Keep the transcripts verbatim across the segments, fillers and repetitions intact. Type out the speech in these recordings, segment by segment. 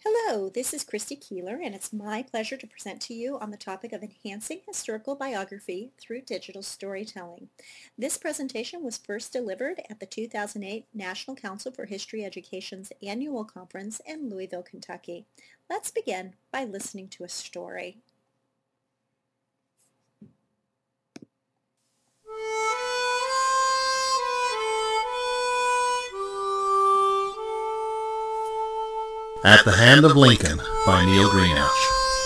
Hello, this is Christy Keeler, and it's my pleasure to present to you on the topic of enhancing historical biography through digital storytelling. This presentation was first delivered at the two thousand eight National Council for History Education's annual conference in Louisville, Kentucky. Let's begin by listening to a story. At the Hand of Lincoln by Neil Greenouch.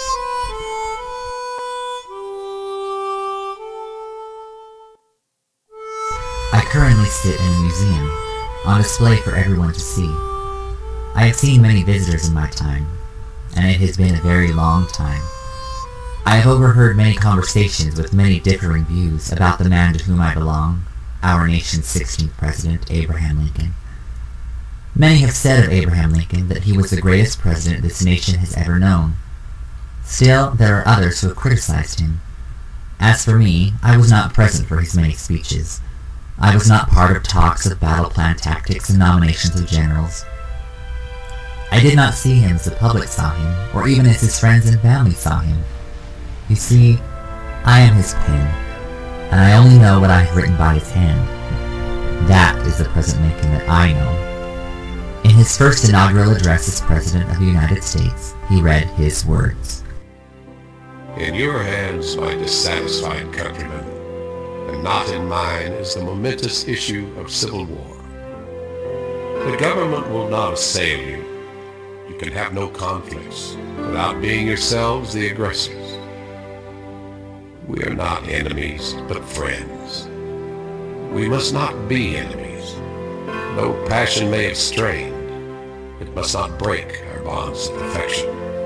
I currently sit in a museum, on display for everyone to see. I have seen many visitors in my time, and it has been a very long time. I have overheard many conversations with many differing views about the man to whom I belong, our nation's sixteenth President, Abraham Lincoln. Many have said of Abraham Lincoln that he was the greatest president this nation has ever known. Still, there are others who have criticized him. As for me, I was not present for his many speeches. I was not part of talks of battle plan tactics and nominations of generals. I did not see him as the public saw him, or even as his friends and family saw him. You see, I am his pen, and I only know what I have written by his hand. That is the President Lincoln that I know. In his first inaugural address as President of the United States, he read his words. In your hands, my dissatisfied countrymen, and not in mine, is the momentous issue of civil war. The government will not assail you. You can have no conflicts without being yourselves the aggressors. We are not enemies, but friends. We must not be enemies. Though passion may have strained, it must not break our bonds of affection.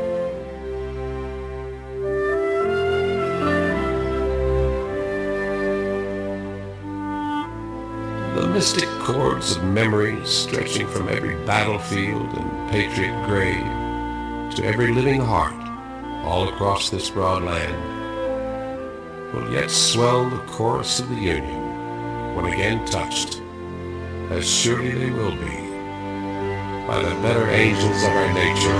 The mystic cords of memory stretching from every battlefield and patriot grave to every living heart all across this broad land will yet swell the chorus of the Union when again touched, as surely they will be, by the better angels of our nature.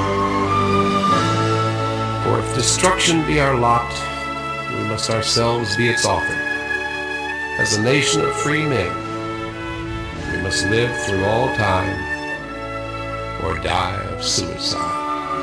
For if destruction be our lot, we must ourselves be its author. As a nation of free men, we must live through all time, or die of suicide.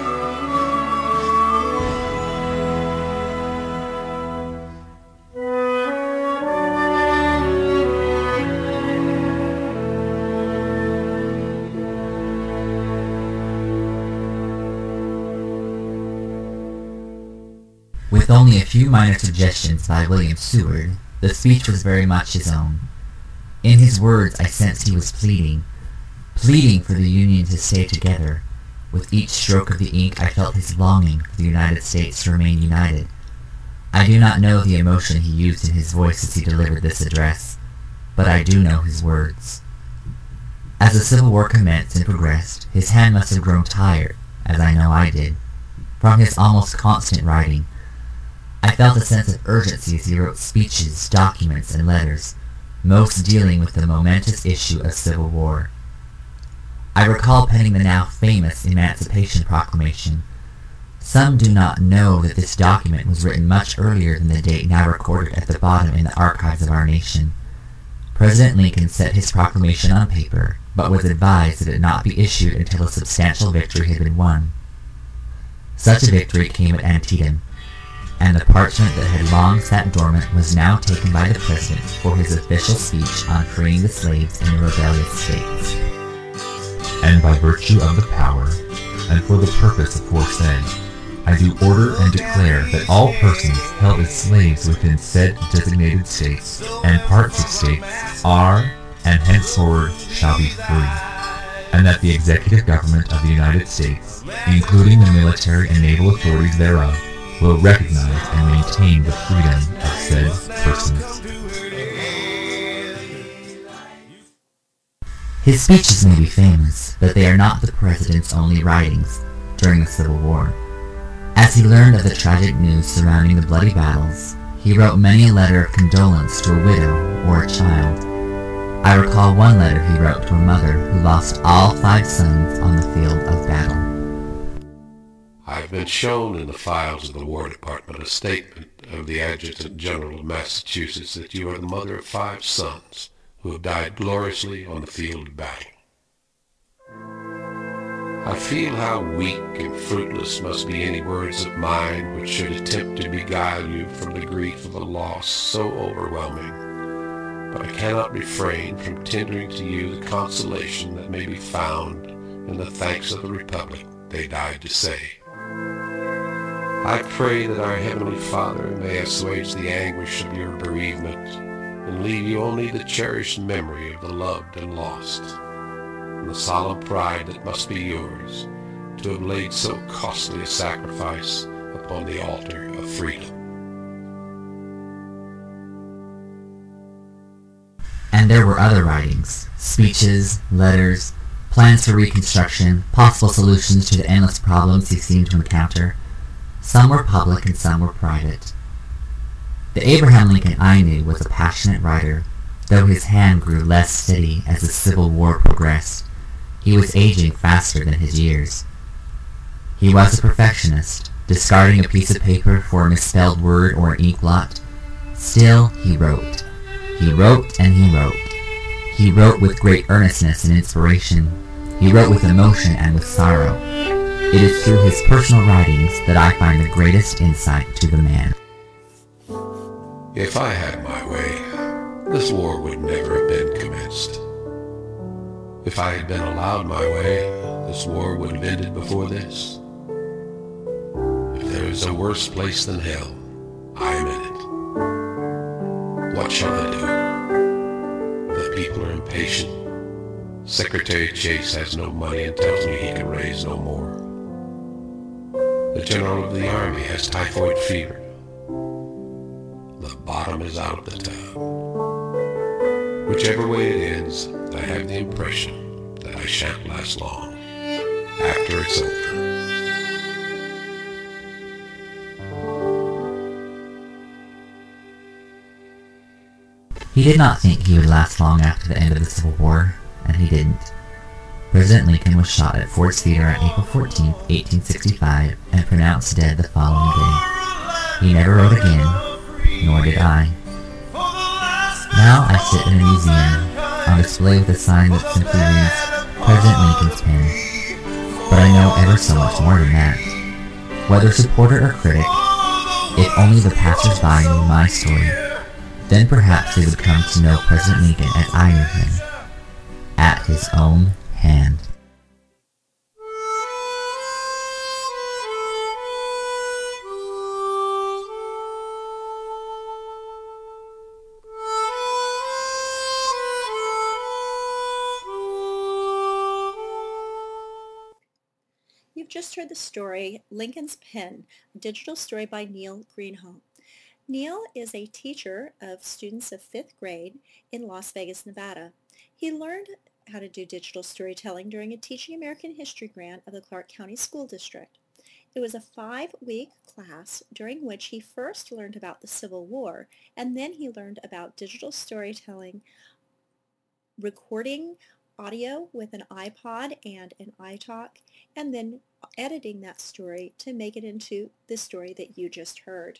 With only a few minor suggestions by William Seward, the speech was very much his own. In his words I sensed he was pleading, pleading for the Union to stay together. With each stroke of the ink I felt his longing for the United States to remain united. I do not know the emotion he used in his voice as he delivered this address, but I do know his words. As the Civil War commenced and progressed, his hand must have grown tired, as I know I did, from his almost constant writing. I felt a sense of urgency as he wrote speeches, documents, and letters, most dealing with the momentous issue of civil war. I recall penning the now famous Emancipation Proclamation. Some do not know that this document was written much earlier than the date now recorded at the bottom in the archives of our nation. President Lincoln set his proclamation on paper, but was advised that it not be issued until a substantial victory had been won. Such a victory came at Antietam, and the parchment that had long sat dormant was now taken by the President for his official speech on freeing the slaves in the rebellious states. And by virtue of the power, and for the purpose aforesaid, I do order and declare that all persons held as slaves within said designated states and parts of states are, and henceforward shall be free, and that the executive government of the United States, including the military and naval authorities thereof, will recognize and maintain the freedom of said persons. His speeches may be famous, but they are not the President's only writings during the Civil War. As he learned of the tragic news surrounding the bloody battles, he wrote many a letter of condolence to a widow or a child. I recall one letter he wrote to a mother who lost all five sons on the field of battle. I have been shown in the files of the War Department a statement of the Adjutant General of Massachusetts that you are the mother of five sons who have died gloriously on the field of battle. I feel how weak and fruitless must be any words of mine which should attempt to beguile you from the grief of a loss so overwhelming, but I cannot refrain from tendering to you the consolation that may be found in the thanks of the Republic they died to save. I pray that our Heavenly Father may assuage the anguish of your bereavement and leave you only the cherished memory of the loved and lost, and the solemn pride that must be yours to have laid so costly a sacrifice upon the altar of freedom. And there were other writings, speeches, letters, plans for reconstruction, possible solutions to the endless problems he seemed to encounter. Some were public and some were private. The Abraham Lincoln I knew was a passionate writer, though his hand grew less steady as the Civil War progressed. He was aging faster than his years. He was a perfectionist, discarding a piece of paper for a misspelled word or an ink blot. Still, he wrote. He wrote and he wrote. He wrote with great earnestness and inspiration. He wrote with emotion and with sorrow. It is through his personal writings that I find the greatest insight to the man. If I had my way, this war would never have been commenced. If I had been allowed my way, this war would have ended before this. If there is a worse place than hell, I am in it. What shall I do? The people are impatient. Secretary Chase has no money and tells me he can raise no more. The General of the Army has typhoid fever. The bottom is out of the tub. Whichever way it ends, I have the impression that I shan't last long after it's over. He did not think he would last long after the end of the Civil War, and he didn't. President Lincoln was shot at Ford's Theater on April fourteenth, eighteen sixty-five, and pronounced dead the following day. He never wrote again, nor did I. Now I sit in a museum, on display with a sign that simply reads, President Lincoln's pen. But I know ever so much more than that. Whether supporter or critic, if only the passers-by knew my story, then perhaps they would come to know President Lincoln as I knew him, at his own hand. You've just heard the story, Lincoln's Pen, a digital story by Neil Greenhalgh. Neil is a teacher of students of fifth grade in Las Vegas, Nevada. He learned how to do digital storytelling during a Teaching American History grant of the Clark County School District. It was a five-week class during which he first learned about the Civil War, and then he learned about digital storytelling, recording audio with an iPod and an iTalk, and then editing that story to make it into the story that you just heard.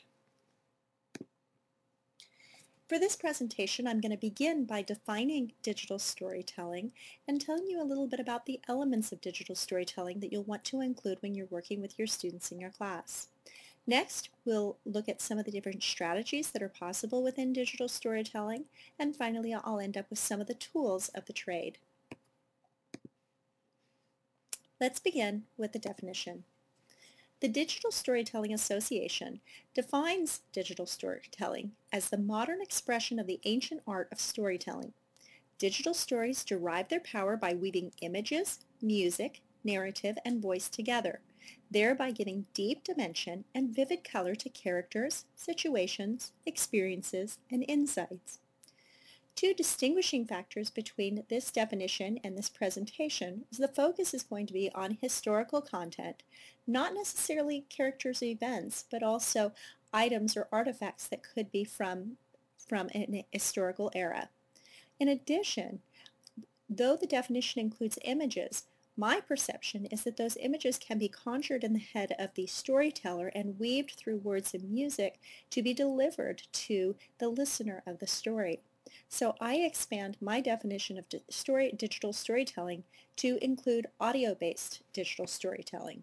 For this presentation, I'm going to begin by defining digital storytelling and telling you a little bit about the elements of digital storytelling that you'll want to include when you're working with your students in your class. Next, we'll look at some of the different strategies that are possible within digital storytelling, and finally, I'll end up with some of the tools of the trade. Let's begin with the definition. The Digital Storytelling Association defines digital storytelling as the modern expression of the ancient art of storytelling. Digital stories derive their power by weaving images, music, narrative, and voice together, thereby giving deep dimension and vivid color to characters, situations, experiences, and insights. Two distinguishing factors between this definition and this presentation is the focus is going to be on historical content, not necessarily characters or events, but also items or artifacts that could be from, from an historical era. In addition, though the definition includes images, My perception is that those images can be conjured in the head of the storyteller and weaved through words and music to be delivered to the listener of the story. So I expand my definition of di- story, digital storytelling to include audio-based digital storytelling.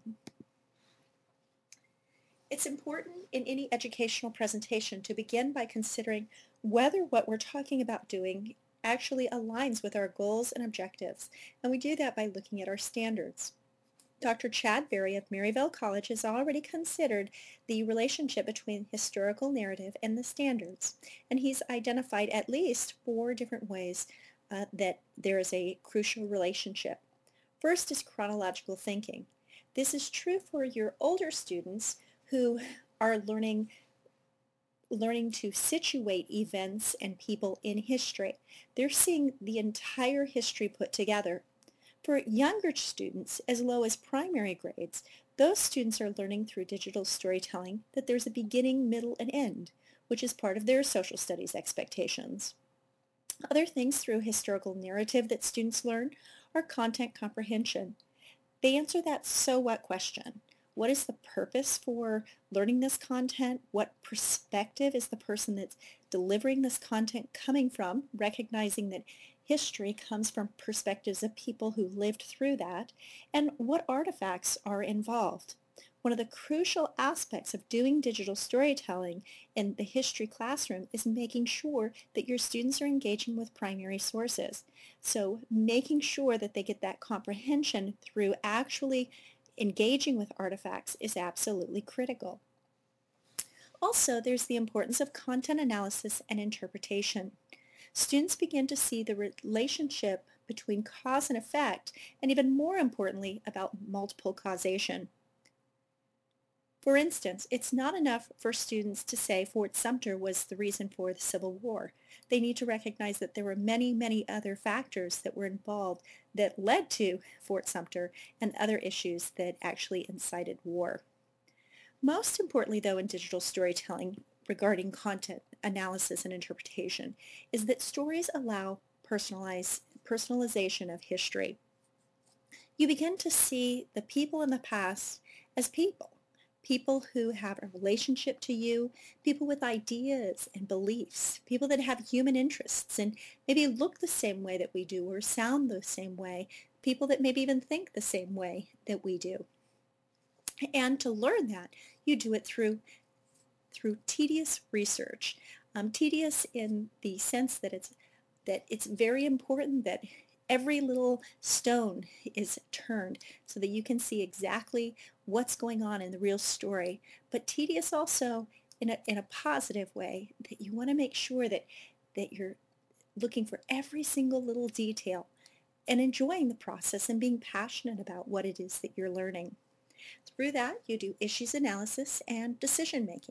It's important in any educational presentation to begin by considering whether what we're talking about doing actually aligns with our goals and objectives, and we do that by looking at our standards. Doctor Chad Berry of Maryville College has already considered the relationship between historical narrative and the standards, and he's identified at least four different ways uh, that there is a crucial relationship. First is chronological thinking. This is true for your older students who are learning learning to situate events and people in history. They're seeing the entire history put together. For younger students, as low as primary grades, those students are learning through digital storytelling that there's a beginning, middle, and end, which is part of their social studies expectations. Other things through historical narrative that students learn are content comprehension. They answer that so what question. What is the purpose for learning this content? What perspective is the person that's delivering this content coming from? Recognizing that history comes from perspectives of people who lived through that. And what artifacts are involved? One of the crucial aspects of doing digital storytelling in the history classroom is making sure that your students are engaging with primary sources. So making sure that they get that comprehension through actually engaging with artifacts is absolutely critical. Also, there's the importance of content analysis and interpretation. Students begin to see the relationship between cause and effect, and even more importantly, about multiple causation. For instance, it's not enough for students to say Fort Sumter was the reason for the Civil War. They need to recognize that there were many, many other factors that were involved that led to Fort Sumter and other issues that actually incited war. Most importantly, though, in digital storytelling regarding content analysis and interpretation is that stories allow personalize, personalization of history. You begin to see the people in the past as people. People who have a relationship to you, people with ideas and beliefs, people that have human interests and maybe look the same way that we do or sound the same way, people that maybe even think the same way that we do. And to learn that, you do it through, through tedious research. Um, tedious in the sense that it's, that it's very important that every little stone is turned so that you can see exactly what's going on in the real story, but tedious also in a, in a positive way, that you want to make sure that, that you're looking for every single little detail and enjoying the process and being passionate about what it is that you're learning. Through that, you do issues analysis and decision making.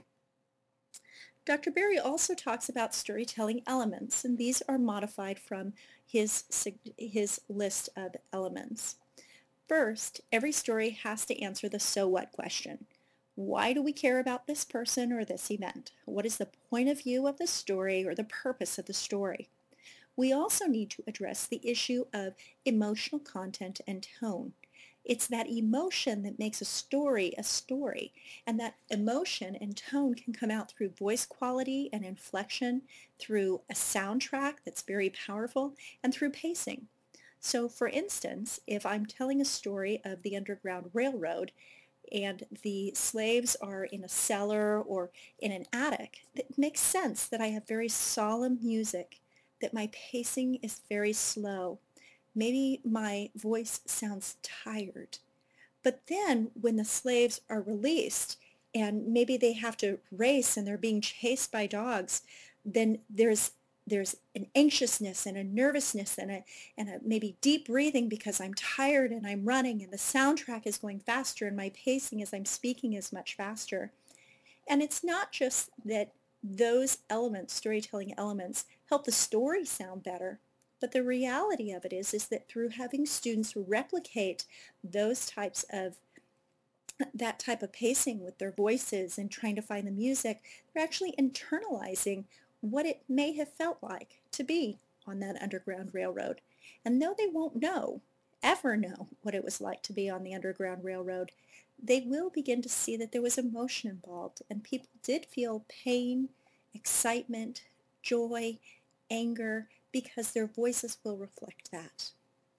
Doctor Berry also talks about storytelling elements, and these are modified from his, his list of elements. First, every story has to answer the so what question. Why do we care about this person or this event? What is the point of view of the story or the purpose of the story? We also need to address the issue of emotional content and tone. It's that emotion that makes a story a story, and that emotion and tone can come out through voice quality and inflection, through a soundtrack that's very powerful, and through pacing. So for instance, if I'm telling a story of the Underground Railroad and the slaves are in a cellar or in an attic, it makes sense that I have very solemn music, that my pacing is very slow. Maybe my voice sounds tired. But then when the slaves are released and maybe they have to race and they're being chased by dogs, then there's there's an anxiousness and a nervousness and a, and a maybe deep breathing because I'm tired and I'm running, and the soundtrack is going faster and my pacing as I'm speaking is much faster. And it's not just that those elements, storytelling elements, help the story sound better, but the reality of it is, is that through having students replicate those types of that type of pacing with their voices and trying to find the music, they're actually internalizing what it may have felt like to be on that Underground Railroad. And though they won't know ever know what it was like to be on the Underground Railroad, they will begin to see that there was emotion involved, and people did feel pain, excitement, joy, anger, because their voices will reflect that.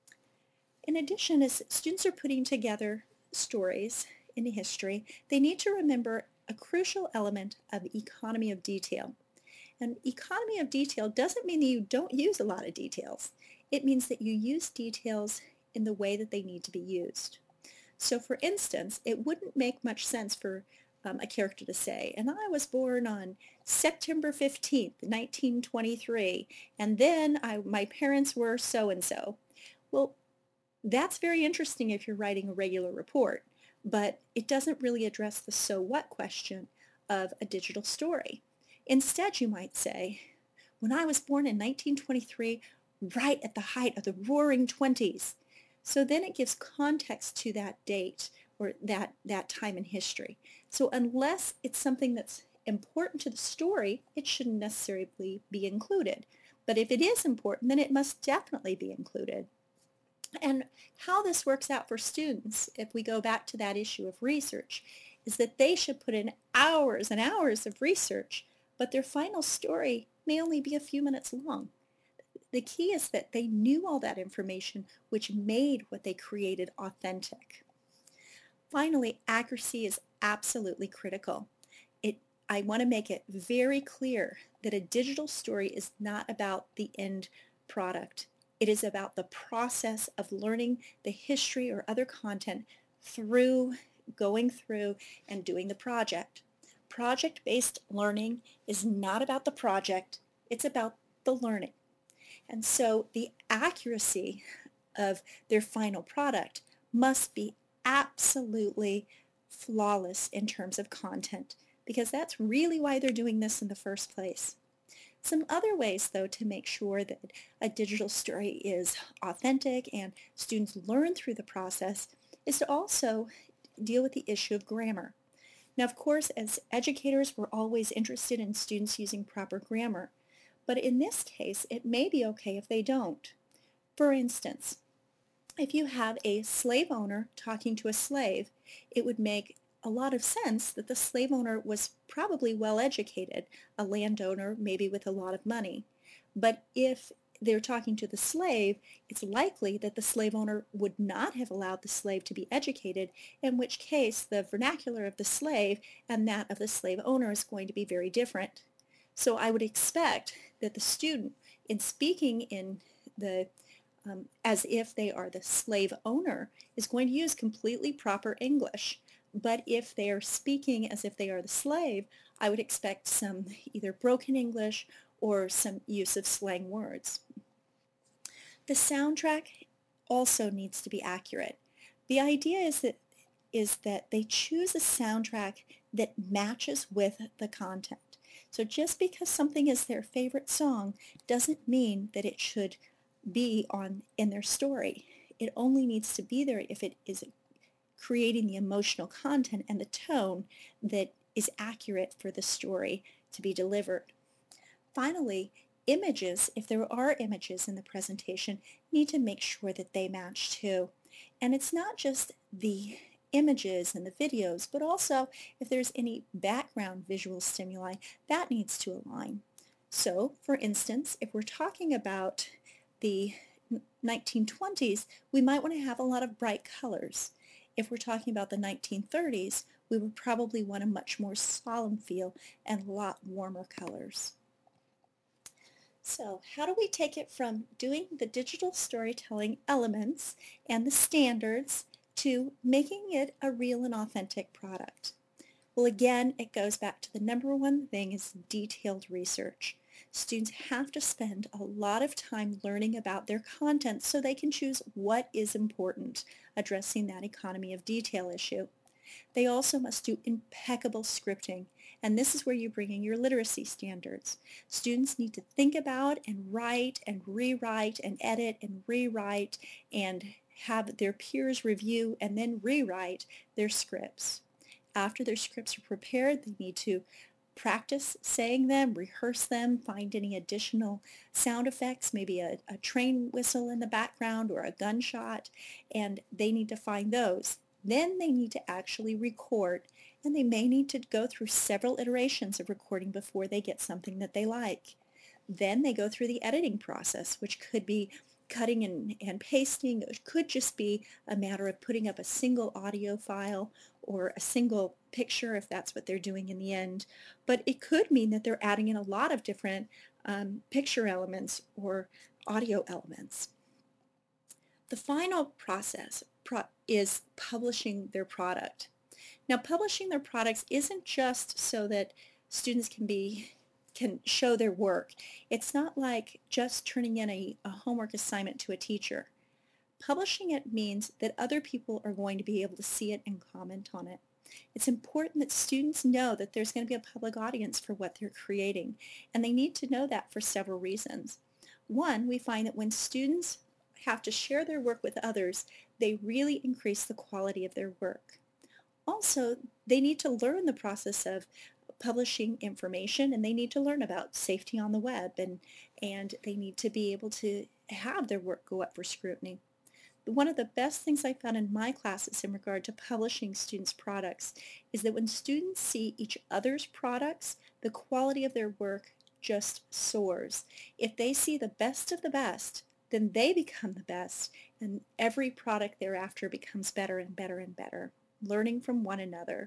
In addition, as students are putting together stories in history, they need to remember a crucial element of economy of detail. And economy of detail doesn't mean that you don't use a lot of details. It means that you use details in the way that they need to be used. So for instance, it wouldn't make much sense for um, a character to say, and I was born on September fifteenth, nineteen twenty-three, and then I, my parents were so-and-so. Well, that's very interesting if you're writing a regular report, but it doesn't really address the so what question of a digital story. Instead, you might say, when I was born in nineteen twenty-three, right at the height of the roaring twenties. So then it gives context to that date or that, that time in history. So unless it's something that's important to the story, it shouldn't necessarily be included. But if it is important, then it must definitely be included. And how this works out for students, if we go back to that issue of research, is that they should put in hours and hours of research, but their final story may only be a few minutes long. The key is that they knew all that information, which made what they created authentic. Finally, accuracy is absolutely critical. It, I want to make it very clear that a digital story is not about the end product. It is about the process of learning the history or other content through going through and doing the project. Project-based learning is not about the project, it's about the learning. And so the accuracy of their final product must be absolutely flawless in terms of content, because that's really why they're doing this in the first place. Some other ways, though, to make sure that a digital story is authentic and students learn through the process is to also deal with the issue of grammar. Now, of course, as educators, we're always interested in students using proper grammar, but in this case, it may be okay if they don't. For instance, if you have a slave owner talking to a slave, it would make a lot of sense that the slave owner was probably well educated, a landowner maybe with a lot of money. But if they're talking to the slave, it's likely that the slave owner would not have allowed the slave to be educated, in which case the vernacular of the slave and that of the slave owner is going to be very different. So I would expect that the student, in speaking in the um, as if they are the slave owner, is going to use completely proper English. But if they are speaking as if they are the slave, I would expect some either broken English or some use of slang words. The soundtrack also needs to be accurate. The idea is that, is that they choose a soundtrack that matches with the content. So just because something is their favorite song doesn't mean that it should be on in their story. It only needs to be there if it is creating the emotional content and the tone that is accurate for the story to be delivered. Finally, images, if there are images in the presentation, need to make sure that they match too. And it's not just the images and the videos, but also if there's any background visual stimuli, that needs to align. So, for instance, if we're talking about the nineteen twenties, we might want to have a lot of bright colors. If we're talking about the nineteen thirties, we would probably want a much more solemn feel and a lot warmer colors. So how do we take it from doing the digital storytelling elements and the standards to making it a real and authentic product? Well, again, it goes back to the number one thing is detailed research. Students have to spend a lot of time learning about their content so they can choose what is important, addressing that economy of detail issue. They also must do impeccable scripting, and this is where you bring in your literacy standards. Students need to think about and write and rewrite and edit and rewrite and have their peers review and then rewrite their scripts. After their scripts are prepared, they need to practice saying them, rehearse them, find any additional sound effects, maybe a, a train whistle in the background or a gunshot, and they need to find those. Then they need to actually record, and they may need to go through several iterations of recording before they get something that they like. Then they go through the editing process, which could be cutting and, and pasting. It could just be a matter of putting up a single audio file or a single picture if that's what they're doing in the end. But it could mean that they're adding in a lot of different um, picture elements or audio elements. The final process pro is publishing their product. Now, publishing their products isn't just so that students can be can show their work. It's not like just turning in a, a homework assignment to a teacher. Publishing it means that other people are going to be able to see it and comment on it. It's important that students know that there's going to be a public audience for what they're creating, and they need to know that for several reasons. One, we find that when students have to share their work with others, they really increase the quality of their work. Also, they need to learn the process of publishing information, and they need to learn about safety on the web, and, and they need to be able to have their work go up for scrutiny. One of the best things I found in my classes in regard to publishing students' products is that when students see each other's products, the quality of their work just soars. If they see the best of the best, then they become the best, and every product thereafter becomes better and better and better, learning from one another.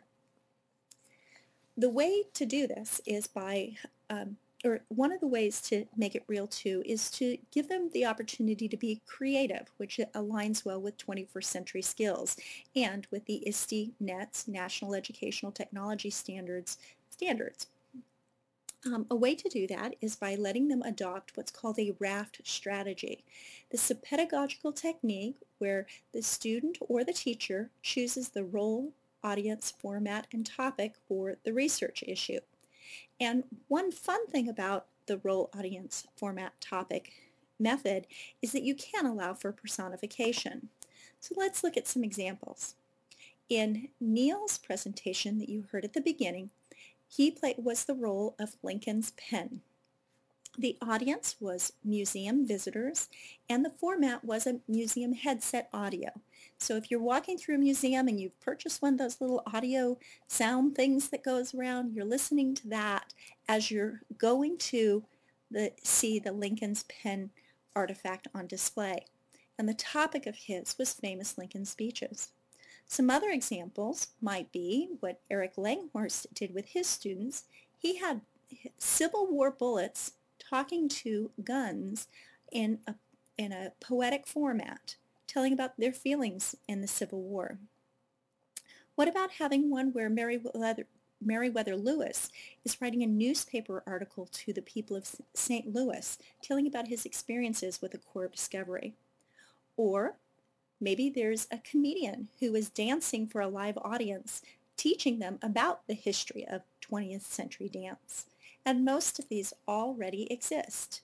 The way to do this is by, um, or one of the ways to make it real too, is to give them the opportunity to be creative, which aligns well with twenty-first century skills and with the I S T E Net's National Educational Technology Standards standards. Um, a way to do that is by letting them adopt what's called a RAFT strategy. This is a pedagogical technique where the student or the teacher chooses the role, audience, format, and topic for the research issue. And one fun thing about the role, audience, format, topic method is that you can allow for personification. So let's look at some examples. In Neil's presentation that you heard at the beginning, he played, was the role of Lincoln's pen. The audience was museum visitors, and the format was a museum headset audio. So if you're walking through a museum and you've purchased one of those little audio sound things that goes around, you're listening to that as you're going to the, see the Lincoln's pen artifact on display. And the topic of his was famous Lincoln speeches. Some other examples might be what Eric Langhorst did with his students. He had Civil War bullets talking to guns in a, in a poetic format, telling about their feelings in the Civil War. What about having one where Meriwether, Meriwether Lewis is writing a newspaper article to the people of Saint Louis, telling about his experiences with the Corps of Discovery? Or maybe there's a comedian who is dancing for a live audience, teaching them about the history of twentieth century dance. And most of these already exist.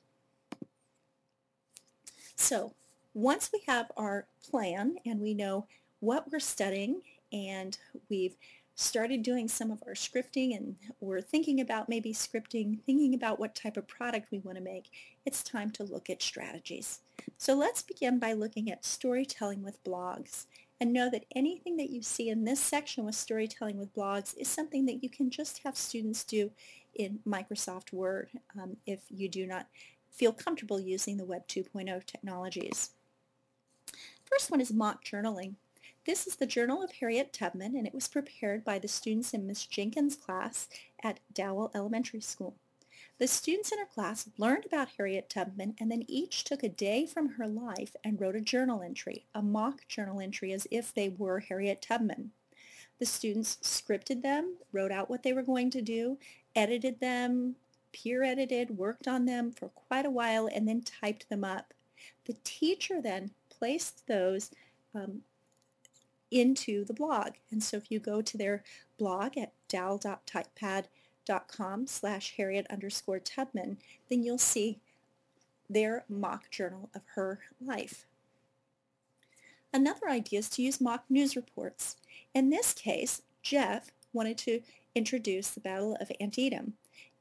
So once we have our plan and we know what we're studying and we've started doing some of our scripting and we're thinking about maybe scripting, thinking about what type of product we want to make, it's time to look at strategies. So let's begin by looking at storytelling with blogs. And know that anything that you see in this section with storytelling with blogs is something that you can just have students do in Microsoft Word um, if you do not feel comfortable using the Web two point oh technologies. First one is mock journaling. This is the Journal of Harriet Tubman, and it was prepared by the students in Miss Jenkins' class at Dowell Elementary School. The students in her class learned about Harriet Tubman and then each took a day from her life and wrote a journal entry, a mock journal entry as if they were Harriet Tubman. The students scripted them, wrote out what they were going to do, edited them, peer edited, worked on them for quite a while, and then typed them up. The teacher then placed those um, into the blog. And so if you go to their blog at dowell dot typepad dot com slash Harriet underscore Tubman, then you'll see their mock journal of her life. Another idea is to use mock news reports. In this case, Jeff wanted to introduce the Battle of Antietam.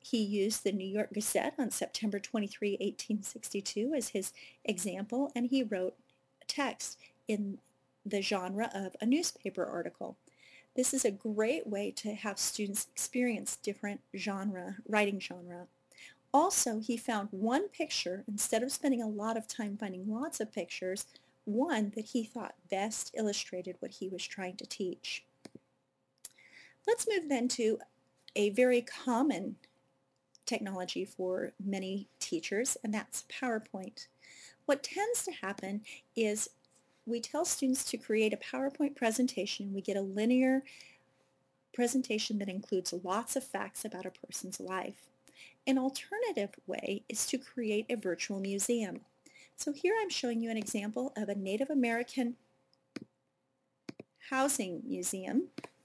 He used the New York Gazette on September twenty-third, eighteen sixty-two as his example, and he wrote text in the genre of a newspaper article. This is a great way to have students experience different genre, writing genre. Also, he found one picture, instead of spending a lot of time finding lots of pictures, one that he thought best illustrated what he was trying to teach. Let's move then to a very common technology for many teachers, and that's PowerPoint. What tends to happen is we tell students to create a PowerPoint presentation, and we get a linear presentation that includes lots of facts about a person's life. An alternative way is to create a virtual museum. So here I'm showing you an example of a Native American housing museum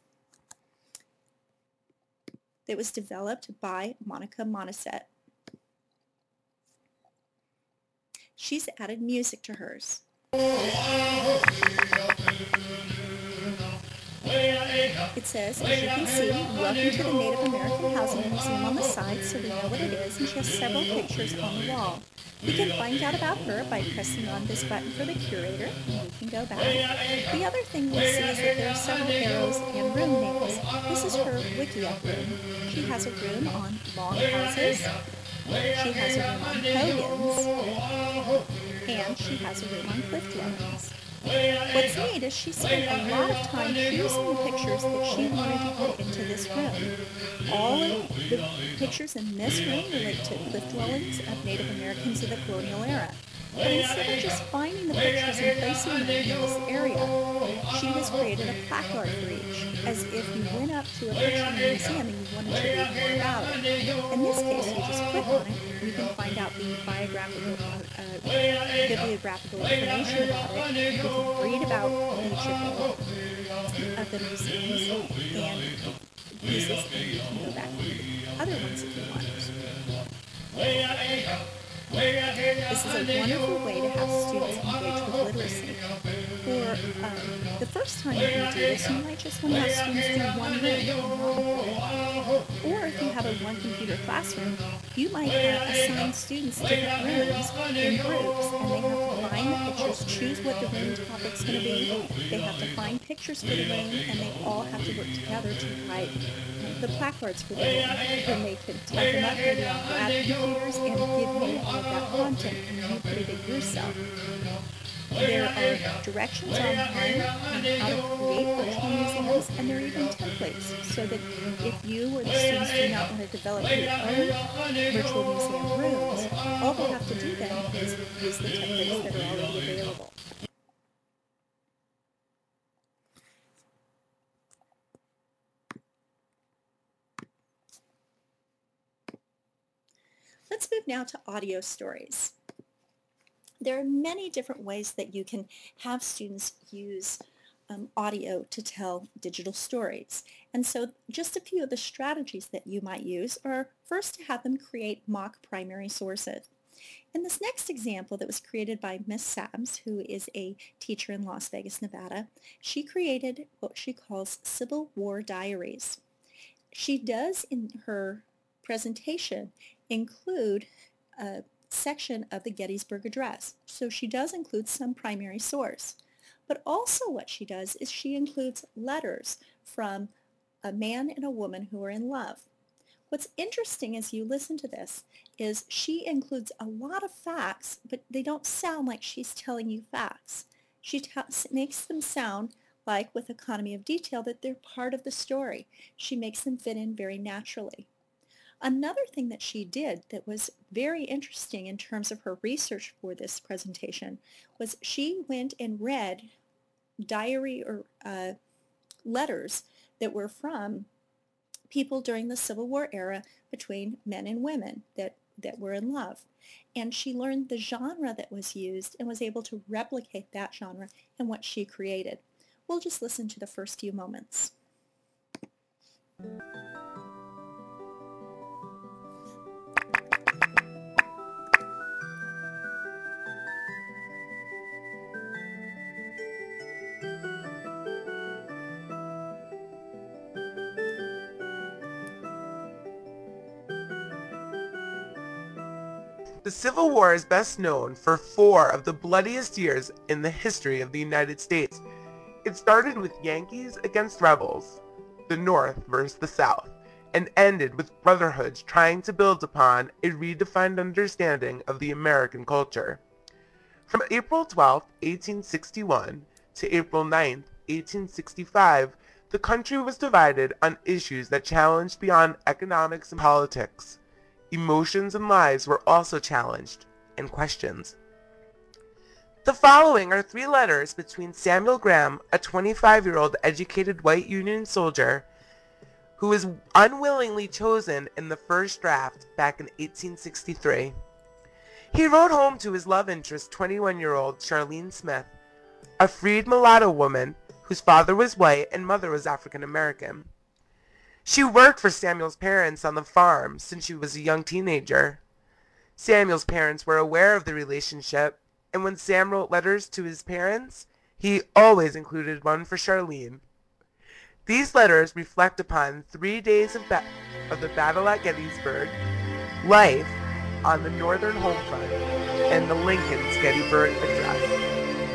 that was developed by Monica Monisset. She's added music to hers. It says, as you can see, welcome to the Native American Housing Museum on the side, so we know what it is, and she has several pictures on the wall. You can find out about her by pressing on this button for the curator, and we can go back. The other thing we see is that there are several arrows and room names. This is her Wickiup room. She has a room on longhouses, she has a room on hogans, and she has a room on cliff dwellings. What's neat is she spent a lot of time choosing the pictures that she wanted to put into this room. All of the pictures in this room relate to cliff dwellings of Native Americans of the colonial era. But instead of just finding the pictures and placing them in this area, she has created a placard for each, as if you went up to a picture in the museum and you wanted to read more about it. In this case, you just click on it, and you can find out the biographical, uh, bibliographical information about it. You can read about each of the, of the museums and pieces, and you can go back to the other ones if you want. This is a wonderful way to have students engage with literacy. For um, the first time that you do this, you might just want to have students do one room. Or if you have a one-computer classroom, you might have assigned students different rooms in groups, and they have to find the pictures, choose what the room topic's going to be. They have to find pictures for the room, and they all have to work together to write the placards for the room. Then they can type them up maybe on grad computers and give you all of that content, and you put it in yourself. There are directions online on how to create virtual museums, and there are even templates, so that if you or the students do not want to develop your own virtual museum rooms, all they have to do then is use the templates that are already available. Let's move now to audio stories. There are many different ways that you can have students use um, audio to tell digital stories. And so just a few of the strategies that you might use are first to have them create mock primary sources. In this next example that was created by Miss Sams, who is a teacher in Las Vegas, Nevada, she created what she calls Civil War diaries. She does in her presentation include a section of the Gettysburg Address. So she does include some primary source. But also what she does is she includes letters from a man and a woman who are in love. What's interesting as you listen to this is she includes a lot of facts, but they don't sound like she's telling you facts. She makes them sound like, with economy of detail, that they're part of the story. She makes them fit in very naturally. Another thing that she did that was very interesting in terms of her research for this presentation was she went and read diary or uh, letters that were from people during the Civil War era between men and women that, that were in love. And she learned the genre that was used and was able to replicate that genre in what she created. We'll just listen to the first few moments. The Civil War is best known for four of the bloodiest years in the history of the United States. It started with Yankees against rebels, the North versus the South, and ended with brotherhoods trying to build upon a redefined understanding of the American culture. From April twelfth, eighteen sixty-one to April ninth, eighteen sixty-five, the country was divided on issues that challenged beyond economics and politics. Emotions and lives were also challenged and questioned. The following are three letters between Samuel Graham, a twenty-five-year-old educated white Union soldier who was unwillingly chosen in the first draft back in eighteen sixty-three. He wrote home to his love interest, twenty-one-year-old Charlene Smith, a freed mulatto woman whose father was white and mother was African American. She worked for Samuel's parents on the farm since she was a young teenager. Samuel's parents were aware of the relationship, and when Sam wrote letters to his parents, he always included one for Charlene. These letters reflect upon three days of, ba- of the battle at Gettysburg, life on the Northern home front, and the Lincoln's Gettysburg Address.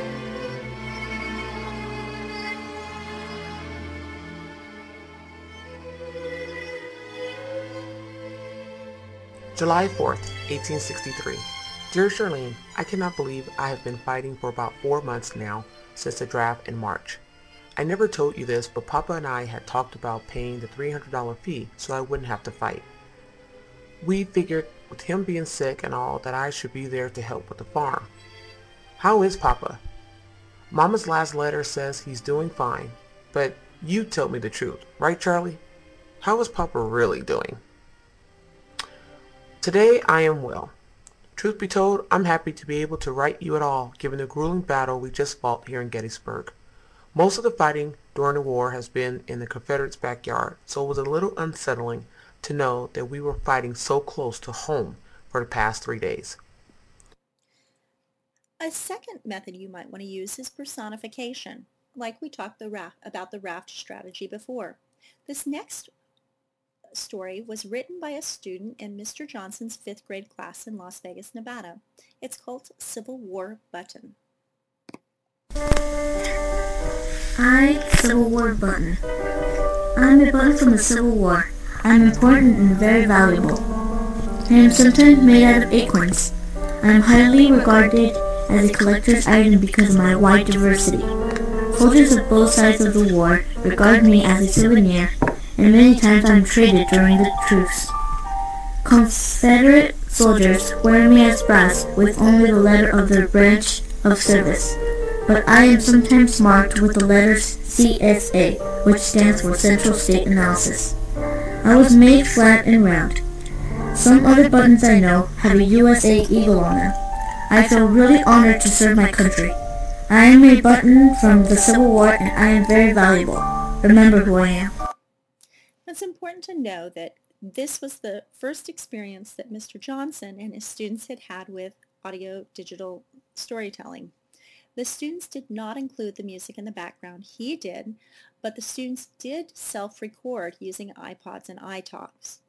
July fourth, eighteen sixty-three. Dear Charlene, I cannot believe I have been fighting for about four months now since the draft in March. I never told you this, but Papa and I had talked about paying the three hundred dollars fee so I wouldn't have to fight. We figured with him being sick and all that I should be there to help with the farm. How is Papa? Mama's last letter says he's doing fine, but you told me the truth, right Charlie? How is Papa really doing? Today I am well. Truth be told, I'm happy to be able to write you at all, given the grueling battle we just fought here in Gettysburg. Most of the fighting during the war has been in the Confederates' backyard, so it was a little unsettling to know that we were fighting so close to home for the past three days. A second method you might want to use is personification, like we talked the raft, about the raft strategy before. This next story was written by a student in Mister Johnson's fifth grade class in Las Vegas, Nevada. It's called Civil War Button. I, Civil War Button. I'm a button from the Civil War. I'm important and very valuable. I am sometimes made out of acorns. I am highly regarded as a collector's item because of my wide diversity. Soldiers of both sides of the war regard me as a souvenir, and many times I'm traded during the truce. Confederate soldiers wear me as brass with only the letter of their branch of service, but I am sometimes marked with the letters C S A, which stands for Central State Analysis. I was made flat and round. Some other buttons I know have a U S A eagle on them. I feel really honored to serve my country. I am a button from the Civil War and I am very valuable. Remember who I am. It's important to know that this was the first experience that Mister Johnson and his students had had with audio-digital storytelling. The students did not include the music in the background. He did, but the students did self-record using iPods and iTalks.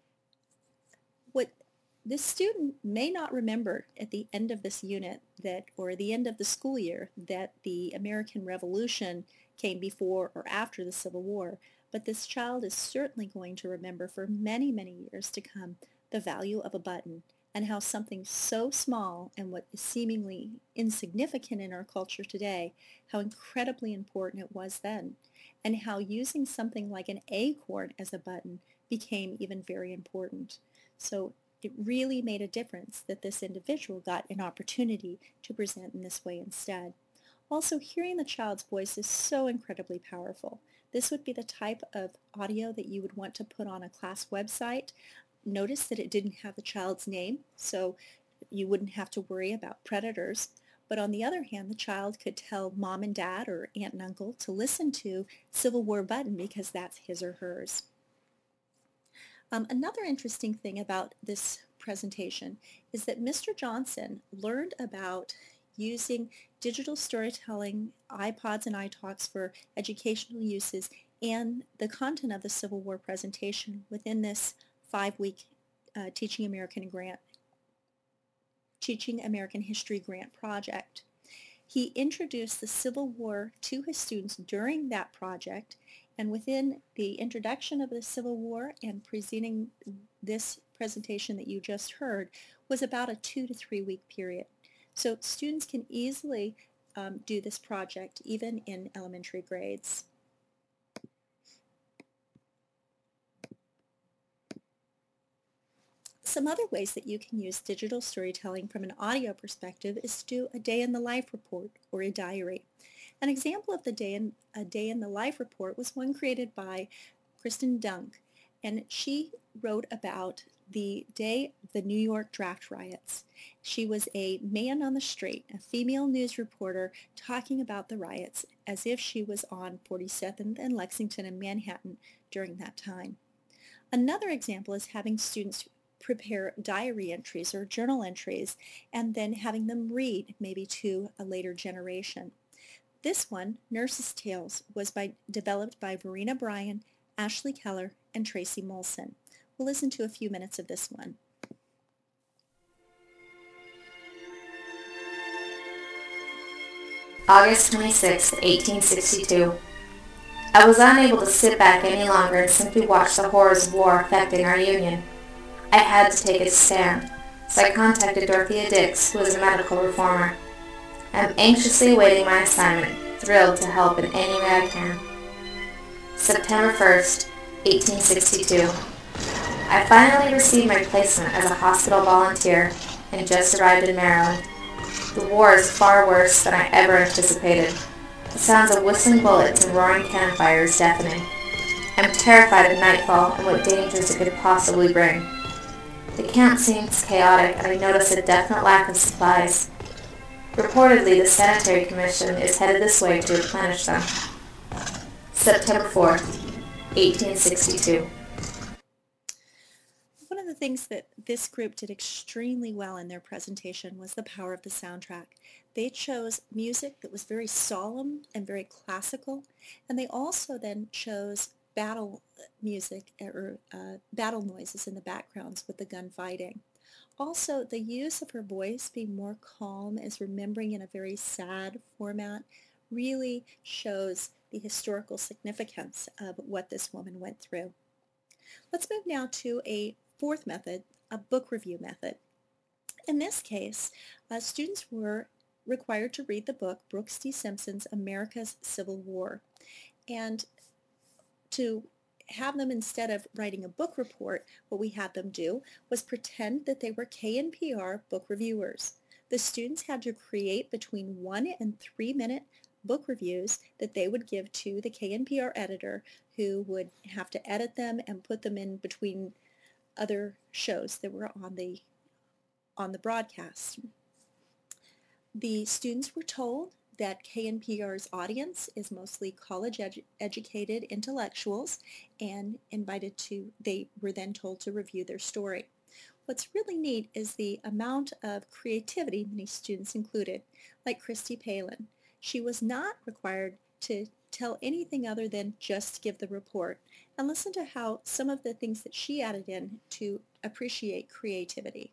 What this student may not remember at the end of this unit that, or the end of the school year, that the American Revolution came before or after the Civil War, but this child is certainly going to remember for many, many years to come the value of a button and how something so small and what is seemingly insignificant in our culture today, how incredibly important it was then, and how using something like an acorn as a button became even very important. So it really made a difference that this individual got an opportunity to present in this way instead. Also, hearing the child's voice is so incredibly powerful. This would be the type of audio that you would want to put on a class website. Notice that it didn't have the child's name, so you wouldn't have to worry about predators. But on the other hand, the child could tell mom and dad or aunt and uncle to listen to Civil War Button because that's his or hers. Um, another interesting thing about this presentation is that Mister Johnson learned about using digital storytelling, iPods and iTalks for educational uses, and the content of the Civil War presentation within this five-week uh, Teaching American grant Teaching American History Grant Project. He introduced the Civil War to his students during that project, and within the introduction of the Civil War and presenting this presentation that you just heard was about a two to three week period. So students can easily um, do this project even in elementary grades. Some other ways that you can use digital storytelling from an audio perspective is to do a day in the life report or a diary. An example of the day in, a day in the life report was one created by Kristen Dunk, and she wrote about the day of the New York draft riots. She was a man on the street, a female news reporter talking about the riots as if she was on forty-seventh and Lexington in Manhattan during that time. Another example is having students prepare diary entries or journal entries and then having them read maybe to a later generation. This one, Nurse's Tales, was by, developed by Verena Bryan, Ashley Keller, and Tracy Molson. We'll listen to a few minutes of this one. August twenty-sixth, eighteen sixty-two. I was unable to sit back any longer and simply watch the horrors of war affecting our Union. I had to take a stand, so I contacted Dorothea Dix, who is a medical reformer. I am anxiously awaiting my assignment, thrilled to help in any way I can. September first, eighteen sixty-two. I finally received my placement as a hospital volunteer and just arrived in Maryland. The war is far worse than I ever anticipated. The sounds of whistling bullets and roaring cannon fire is deafening. I am terrified of nightfall and what dangers it could possibly bring. The camp seems chaotic, and I notice a definite lack of supplies. Reportedly, the Sanitary Commission is headed this way to replenish them. September fourth, eighteen sixty-two. One of the things that this group did extremely well in their presentation was the power of the soundtrack. They chose music that was very solemn and very classical, and they also then chose battle music or uh, battle noises in the backgrounds with the gunfighting. Also, the use of her voice being more calm as remembering in a very sad format really shows the historical significance of what this woman went through. Let's move now to a fourth method, a book review method. In this case, uh, students were required to read the book Brooks T. Simpson's America's Civil War, and to have them, instead of writing a book report, what we had them do was pretend that they were K N P R book reviewers. The students had to create between one and three minute book reviews that they would give to the K N P R editor, who would have to edit them and put them in between other shows that were on the on the broadcast. The students were told that K N P R's audience is mostly college edu educated intellectuals, and invited to, they were then told to review their story. What's really neat is the amount of creativity many students included, like Christy Palin. She was not required to tell anything other than just give the report, and listen to how some of the things that she added in to appreciate creativity.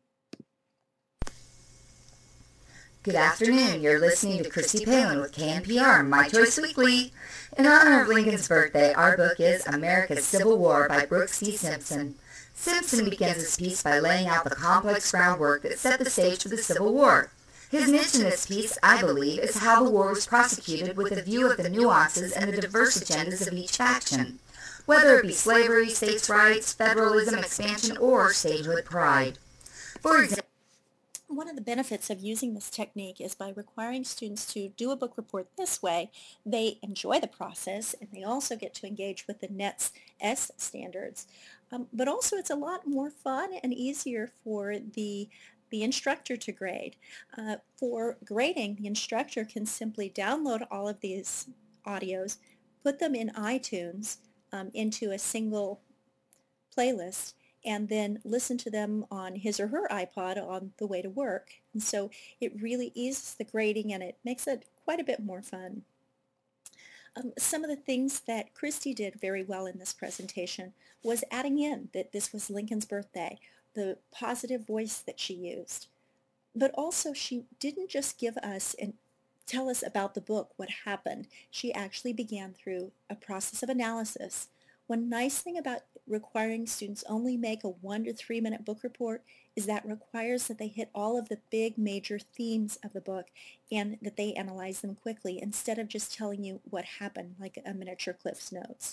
Good afternoon. You're listening to Christy Palin with K N P R, My Choice Weekly. In honor of Lincoln's birthday, our book is America's Civil War by Brooks T. Simpson. Simpson begins his piece by laying out the complex groundwork that set the stage for the Civil War. His niche in this piece, I believe, is how the war was prosecuted with a view of the nuances and the diverse agendas of each faction, whether it be slavery, states' rights, federalism, expansion, or statehood pride. For example, one of the benefits of using this technique is by requiring students to do a book report this way, they enjoy the process, and they also get to engage with the N E T S standards. Um, but also it's a lot more fun and easier for the the instructor to grade. Uh, for grading, the instructor can simply download all of these audios, put them in iTunes um, into a single playlist, and then listen to them on his or her iPod on the way to work. And so it really eases the grading, and it makes it quite a bit more fun. Um, some of the things that Christy did very well in this presentation was adding in that this was Lincoln's birthday, the positive voice that she used. But also she didn't just give us and tell us about the book, what happened. She actually began through a process of analysis. One nice thing about requiring students only make a one to three minute book report is that requires that they hit all of the big major themes of the book and that they analyze them quickly instead of just telling you what happened like a miniature Cliff's Notes.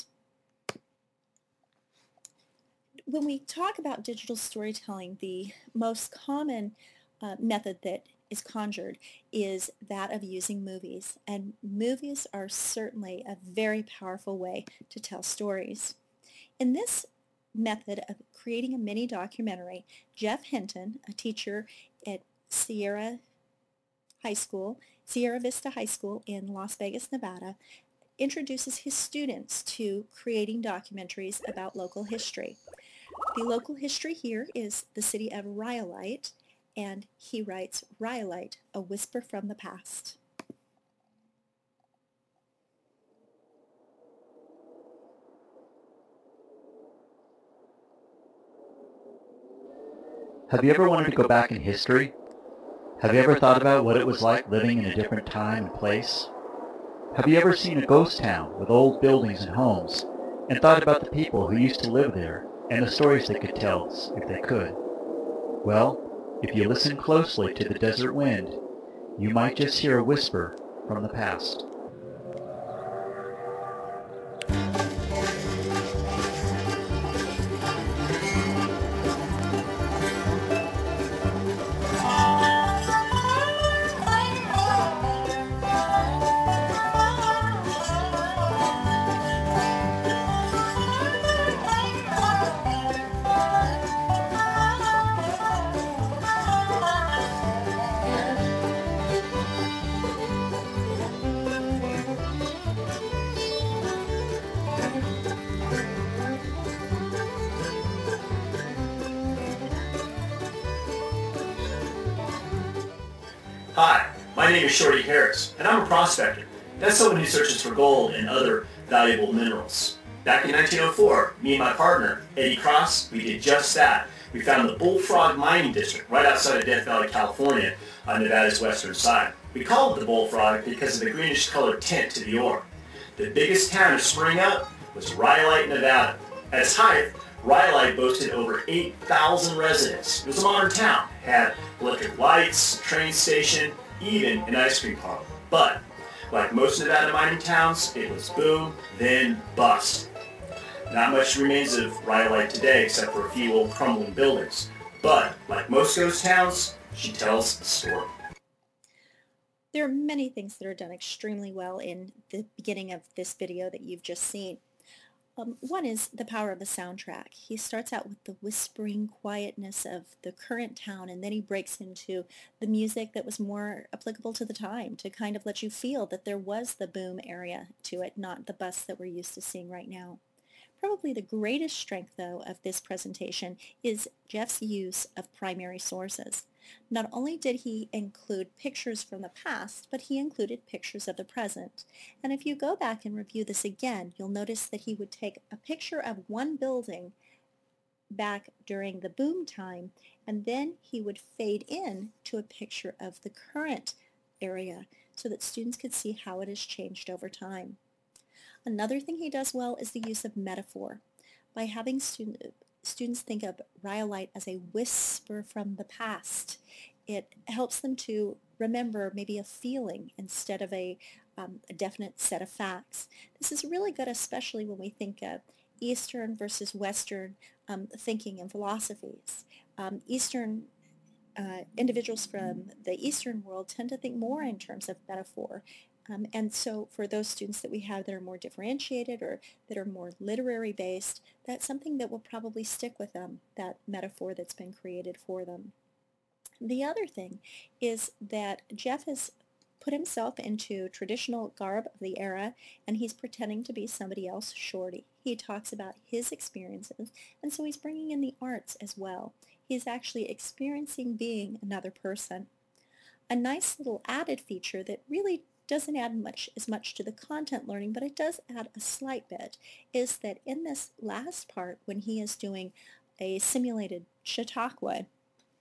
When we talk about digital storytelling, the most common uh, method that is conjured is that of using movies, and movies are certainly a very powerful way to tell stories. In this method of creating a mini documentary, Jeff Hinton, a teacher at Sierra High School, Sierra Vista High School in Las Vegas, Nevada, introduces his students to creating documentaries about local history. The local history here is the city of Rhyolite, and he writes Rhyolite, a whisper from the past. Have you ever wanted to go back in history? Have you ever thought about what it was like living in a different time and place? Have you ever seen a ghost town with old buildings and homes, and thought about the people who used to live there and the stories they could tell us if they could? Well, if you listen closely to the desert wind, you might just hear a whisper from the past. Hi, my name is Shorty Harris, and I'm a prospector. That's someone who searches for gold and other valuable minerals. Back in nineteen oh four, me and my partner, Eddie Cross, we did just that. We found the Bullfrog Mining District right outside of Death Valley, California, on Nevada's western side. We called it the Bullfrog because of the greenish-colored tint to the ore. The biggest town to spring up was Rhyolite, Nevada. At its height, Rhyolite boasted over eight thousand residents. It was a modern town. It had electric lights, a train station, even an ice cream parlor. But, like most Nevada mining towns, it was boom, then bust. Not much remains of Rhyolite today except for a few old crumbling buildings. But, like most ghost towns, she tells a story. There are many things that are done extremely well in the beginning of this video that you've just seen. Um, one is the power of the soundtrack. He starts out with the whispering quietness of the current town, and then he breaks into the music that was more applicable to the time to kind of let you feel that there was the boom area to it, not the bust that we're used to seeing right now. Probably the greatest strength, though, of this presentation is Jeff's use of primary sources. Not only did he include pictures from the past, but he included pictures of the present. And if you go back and review this again, you'll notice that he would take a picture of one building back during the boom time, and then he would fade in to a picture of the current area so that students could see how it has changed over time. Another thing he does well is the use of metaphor. By having student, students think of Rhyolite as a whisper from the past, it helps them to remember maybe a feeling instead of a, um, a definite set of facts. This is really good, especially when we think of Eastern versus Western um, thinking and philosophies. Um, Eastern uh, individuals from the Eastern world tend to think more in terms of metaphor. Um, and so for those students that we have that are more differentiated or that are more literary based, that's something that will probably stick with them, that metaphor that's been created for them. The other thing is that Jeff has put himself into traditional garb of the era, and he's pretending to be somebody else, Shorty. He talks about his experiences, and so he's bringing in the arts as well. He's actually experiencing being another person. A nice little added feature that really doesn't add much as much to the content learning, but it does add a slight bit, is that in this last part when he is doing a simulated Chautauqua,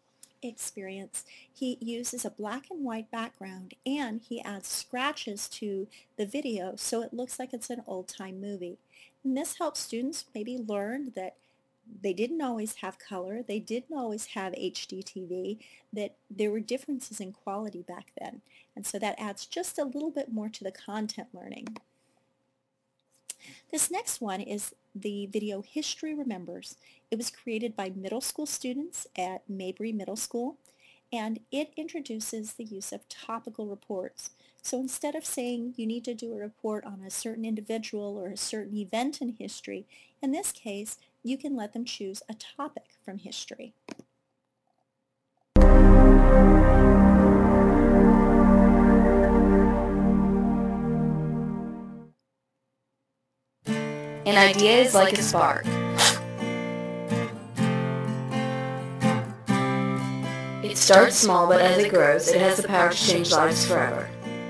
experience, he uses a black and white background and he adds scratches to the video so it looks like it's an old-time movie. And this helps students maybe learn that they didn't always have color, they didn't always have H D T V, that there were differences in quality back then. And so that adds just a little bit more to the content learning. This next one is the video History Remembers. It was created by middle school students at Mabry Middle School, and it introduces the use of topical reports. So instead of saying you need to do a report on a certain individual or a certain event in history, in this case, you can let them choose a topic from history. An idea is like a spark. It starts small, but as it grows, it has the power to change lives forever.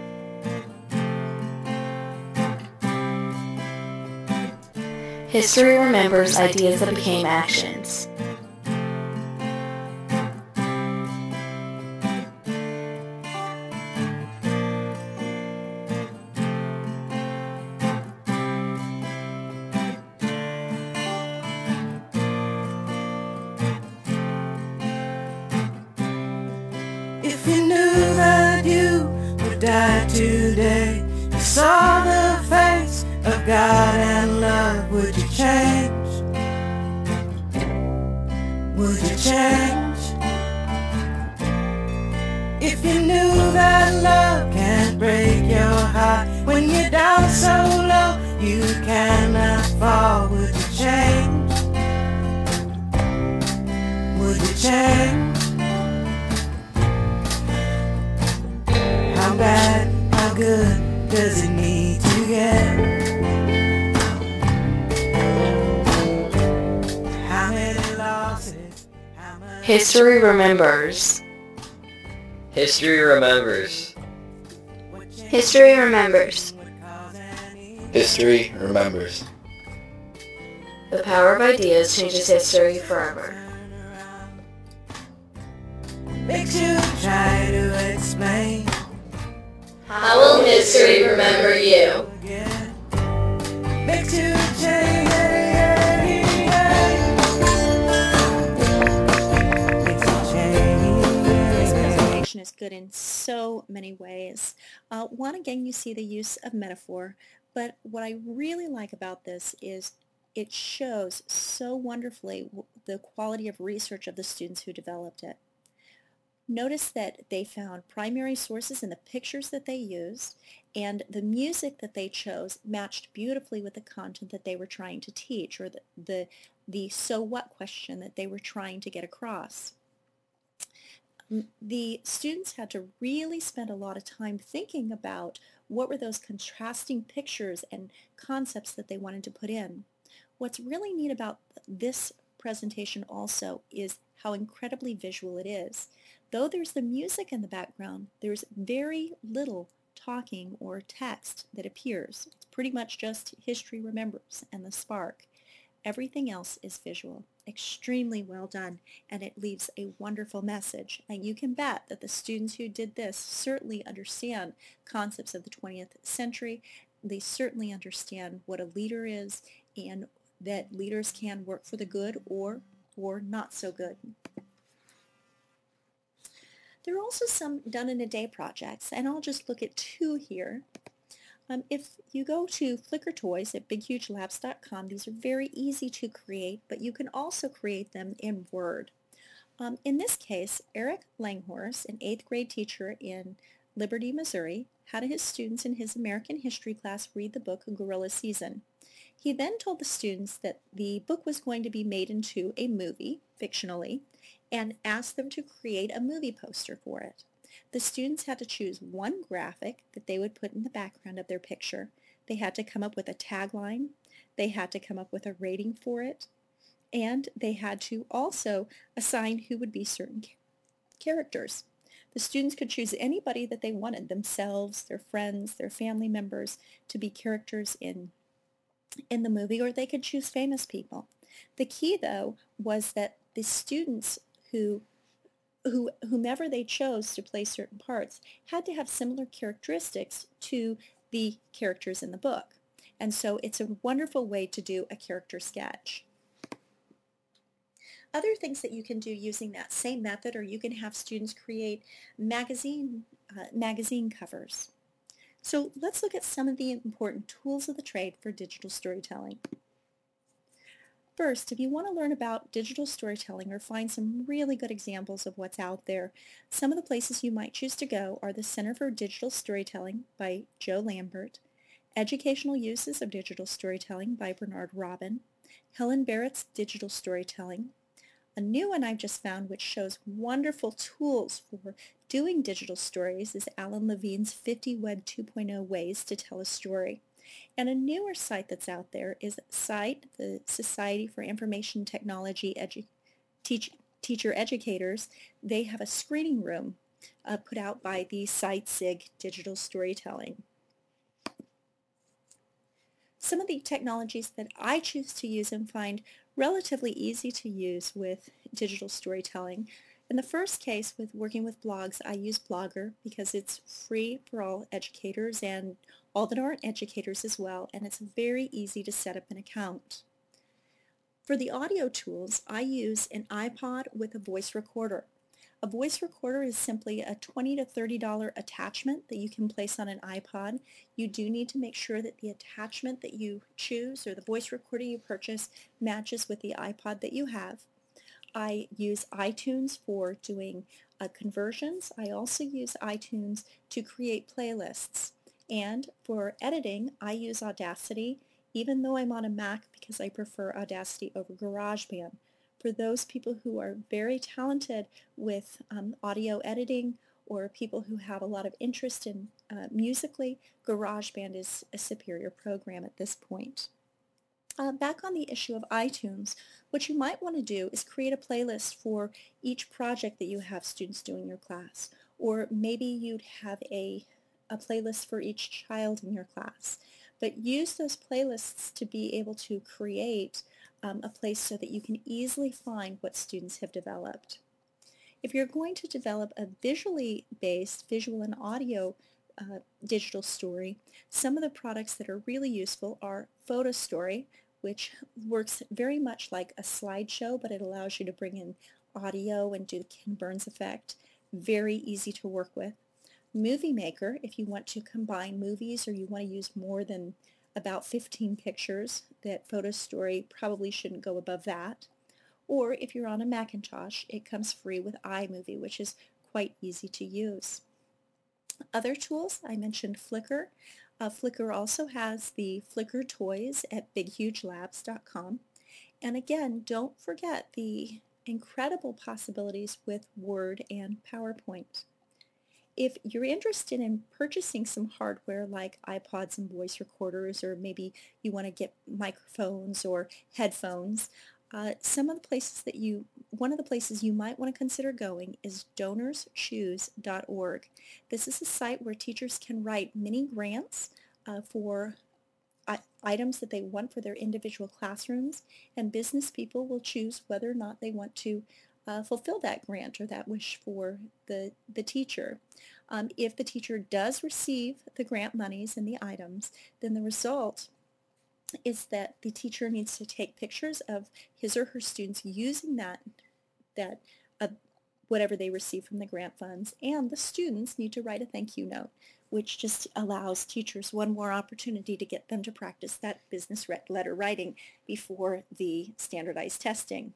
History remembers ideas that became actions. If you knew that you would die today, you saw the face of God and love, would you change? Would you change? If you knew that love can't break your heart, when you're down so low you cannot fall, would you change? Would you change? How bad, how good does it need to get? How many losses? How much? History remembers. History remembers. History remembers. History remembers. The power of ideas changes history forever. Makes you try to explain. How will history remember you? Makes you change. This presentation is good in so many ways. Uh, one, again, you see the use of metaphor, but what I really like about this is it shows so wonderfully the quality of research of the students who developed it. Notice that they found primary sources in the pictures that they used, and the music that they chose matched beautifully with the content that they were trying to teach, or the, the, the so what question that they were trying to get across. The students had to really spend a lot of time thinking about what were those contrasting pictures and concepts that they wanted to put in. What's really neat about this presentation also is how incredibly visual it is. Though there's the music in the background, there's very little talking or text that appears. It's pretty much just History Remembers and the spark. Everything else is visual. Extremely well done, and it leaves a wonderful message. And you can bet that the students who did this certainly understand concepts of the twentieth century. They certainly understand what a leader is and that leaders can work for the good or, or not so good. There are also some done-in-a-day projects, and I'll just look at two here. Um, if you go to Flickr Toys at big huge labs dot com, these are very easy to create, but you can also create them in Word. Um, in this case, Eric Langhorse, an eighth grade teacher in Liberty, Missouri, had his students in his American history class read the book Guerrilla Season. He then told the students that the book was going to be made into a movie, fictionally, and asked them to create a movie poster for it. The students had to choose one graphic that they would put in the background of their picture. They had to come up with a tagline, they had to come up with a rating for it, and they had to also assign who would be certain characters. The students could choose anybody that they wanted, themselves, their friends, their family members, to be characters in, in the movie, or they could choose famous people. The key, though, was that the students who who, whomever they chose to play certain parts had to have similar characteristics to the characters in the book. And so it's a wonderful way to do a character sketch. Other things that you can do using that same method, or you can have students create magazine, uh, magazine covers. So let's look at some of the important tools of the trade for digital storytelling. First, if you want to learn about digital storytelling or find some really good examples of what's out there, some of the places you might choose to go are the Center for Digital Storytelling by Joe Lambert, Educational Uses of Digital Storytelling by Bernard Robin, Helen Barrett's Digital Storytelling. A new one I've just found which shows wonderful tools for doing digital stories is Alan Levine's fifty Web two point oh Ways to Tell a Story. And a newer site that's out there is SITE, the Society for Information Technology Edu Teach Teacher Educators. They have a screening room uh, put out by the SITE-SIG Digital Storytelling. Some of the technologies that I choose to use and find relatively easy to use with digital storytelling. In the first case, with working with blogs, I use Blogger because it's free for all educators and all that aren't educators as well, and it's very easy to set up an account. For the audio tools, I use an iPod with a voice recorder. A voice recorder is simply a twenty to thirty dollar attachment that you can place on an iPod. You do need to make sure that the attachment that you choose or the voice recorder you purchase matches with the iPod that you have. I use iTunes for doing uh, conversions. I also use iTunes to create playlists. And for editing, I use Audacity, even though I'm on a Mac because I prefer Audacity over GarageBand. For those people who are very talented with um, audio editing or people who have a lot of interest in uh, musically, GarageBand is a superior program at this point. Uh, back on the issue of iTunes, what you might want to do is create a playlist for each project that you have students do in your class. Or maybe you'd have a, a playlist for each child in your class. But use those playlists to be able to create um, a place so that you can easily find what students have developed. If you're going to develop a visually based, visual and audio uh, digital story, some of the products that are really useful are PhotoStory, which works very much like a slideshow, but it allows you to bring in audio and do the Ken Burns effect. Very easy to work with. Movie Maker, if you want to combine movies or you want to use more than about fifteen pictures, that PhotoStory probably shouldn't go above that. Or if you're on a Macintosh, it comes free with iMovie, which is quite easy to use. Other tools, I mentioned Flickr. Uh, Flickr also has the Flickr toys at big huge labs dot com. And again, don't forget the incredible possibilities with Word and PowerPoint. If you're interested in purchasing some hardware like iPods and voice recorders, or maybe you want to get microphones or headphones, uh, some of the places that you, one of the places you might want to consider going is donors choose dot org. This is a site where teachers can write mini grants uh, for uh, items that they want for their individual classrooms, and business people will choose whether or not they want to Uh, fulfill that grant or that wish for the, the teacher. Um, if the teacher does receive the grant monies and the items, then the result is that the teacher needs to take pictures of his or her students using that, that uh, whatever they receive from the grant funds, and the students need to write a thank you note, which just allows teachers one more opportunity to get them to practice that business letter writing before the standardized testing.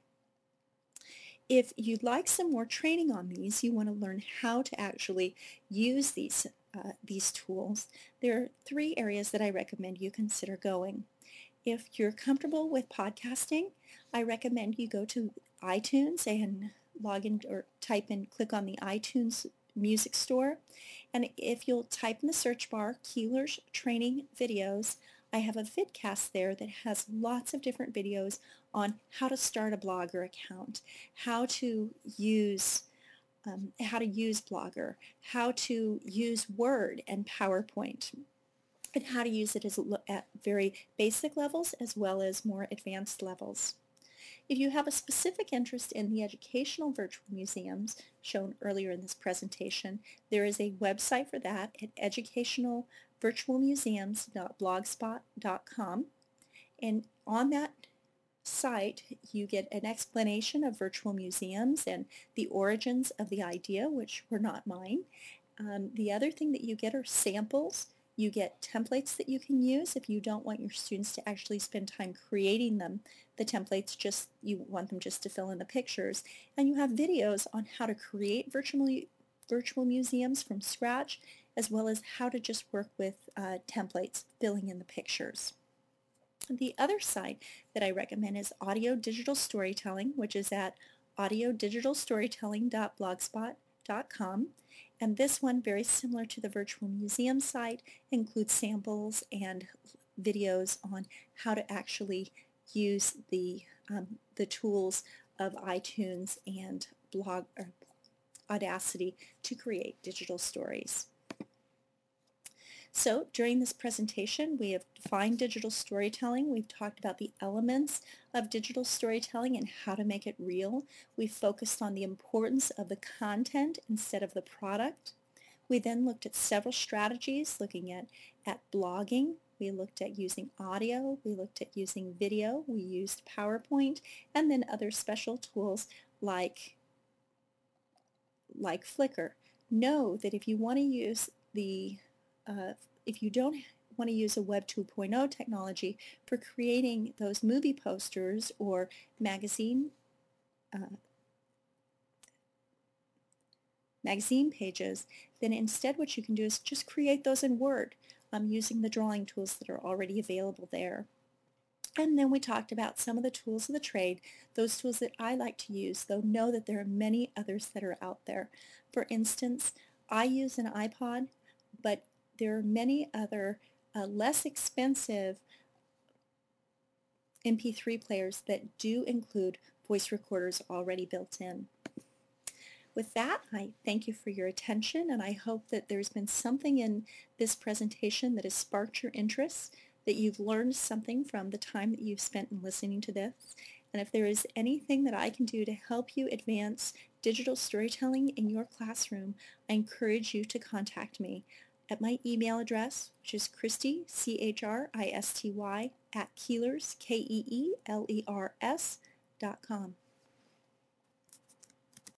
If you'd like some more training on these, you want to learn how to actually use these, uh, these tools, there are three areas that I recommend you consider going. If you're comfortable with podcasting, I recommend you go to iTunes and log in or type in, click on the iTunes Music Store. And if you'll type in the search bar, Keeler's Training Videos, I have a vidcast there that has lots of different videos on how to start a Blogger account, how to use um, how to use Blogger, how to use Word and PowerPoint, and how to use it as at very basic levels as well as more advanced levels. If you have a specific interest in the educational virtual museums shown earlier in this presentation, there is a website for that at educational virtual museums dot blogspot dot com, and on that site you get an explanation of virtual museums and the origins of the idea, which were not mine. Um, the other thing that you get are samples. You get templates that you can use if you don't want your students to actually spend time creating them. The templates, just you want them just to fill in the pictures. And you have videos on how to create virtual, virtual museums from scratch, as well as how to just work with uh, templates, filling in the pictures. The other site that I recommend is Audio Digital Storytelling, which is at audio digital storytelling dot blogspot dot com. And this one, very similar to the virtual museum site, includes samples and videos on how to actually use the, um, the tools of iTunes and blog, or Audacity to create digital stories. So during this presentation, we have defined digital storytelling. We've talked about the elements of digital storytelling and how to make it real. We've focused on the importance of the content instead of the product. We then looked at several strategies, looking at, at blogging. We looked at using audio. We looked at using video. We used PowerPoint, and then other special tools like, like Flickr. Know that if you want to use the Uh, if you don't want to use a Web two point oh technology for creating those movie posters or magazine uh, magazine pages, then instead what you can do is just create those in Word um, using the drawing tools that are already available there. And then we talked about some of the tools of the trade, those tools that I like to use, though know that there are many others that are out there. For instance, I use an iPod, but there are many other uh, less expensive M P three players that do include voice recorders already built in. With that, I thank you for your attention, and I hope that there's been something in this presentation that has sparked your interest, that you've learned something from the time that you've spent in listening to this. And if there is anything that I can do to help you advance digital storytelling in your classroom, I encourage you to contact me at my email address, which is Christy, C H R I S T Y, at Keelers, K E E L E R S, dot com.